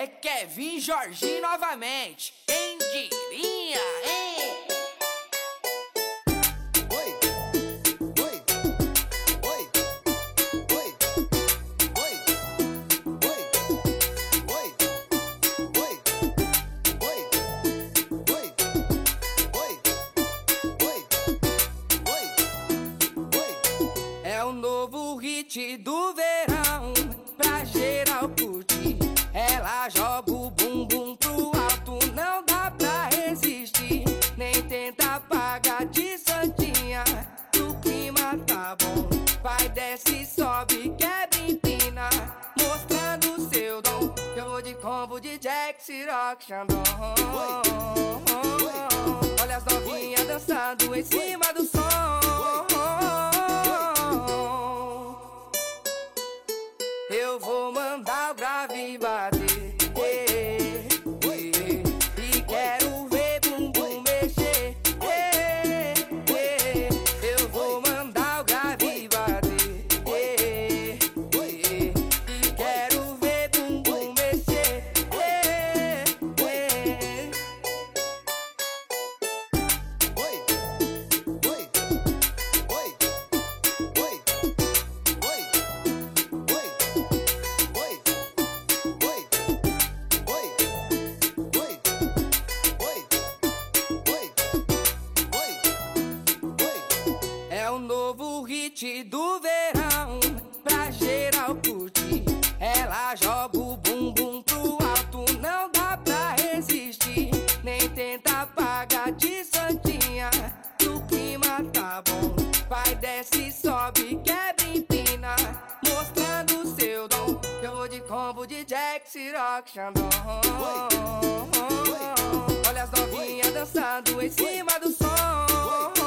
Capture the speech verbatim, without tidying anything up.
é Kevin Jorginho novamente. Quem diria, hein? Oi, oi, oi, oi, oi, oi, oi, oi, oi, oi, oi, oi. É o novo hit do verão, pra geral curtir. Ela joga o bumbum pro alto, não dá pra resistir. Nem tenta apagar de santinha, o clima tá bom. Vai, desce, sobe, quebra, empina, mostrando seu dom. Eu vou de combo de Jack, Ciroc, Xandão. Olha as novinhas dançando em cima do som. Eu vou mandar o grave bater, eh, eh, e quero ver bumbum mexer, eh, eh, eu vou mandar o grave bater, eh, eh, e quero ver bumbum mexer, eh, eh. Oi, oi, oi, oi, oi, oi, oi, oi, oi, oi, oi, oi. É o novo hit do verão, pra geral curtir. Ela joga o bumbum pro alto, não dá pra resistir. Nem tenta apagar de santinha, o clima tá bom. Vai, desce, sobe, quebra, empina, mostrando seu dom. Eu vou de combo de Jack, Ciroc, Xandão. Olha as novinhas dançando em cima do som.